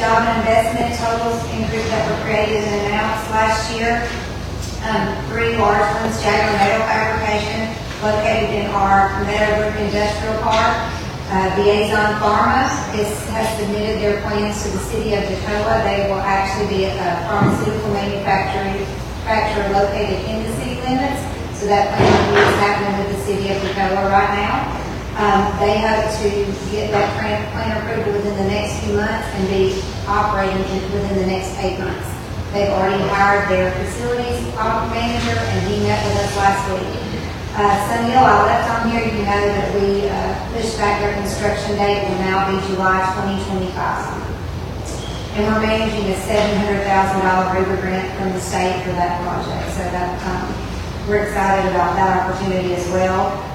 job and investment totals increased that were created and announced last year. 3 large ones: Jagger Metal Fabrication, located in our Meadowbrook Industrial Park. Liaison Pharma has submitted their plans to the city of Toccoa. They will actually be a pharmaceutical manufacturer located in the city limits. So that plan review is happening with the city of Toccoa right now. They hope to get that plan approved within the next few months and be operating within the next 8 months. They've already hired their facilities manager, and he met with us last week. Sunhill, I left on here, you know that we pushed back their construction date. Will now be July 2025. And we're managing a $700,000 river grant from the state for that project. So that we're excited about that opportunity as well.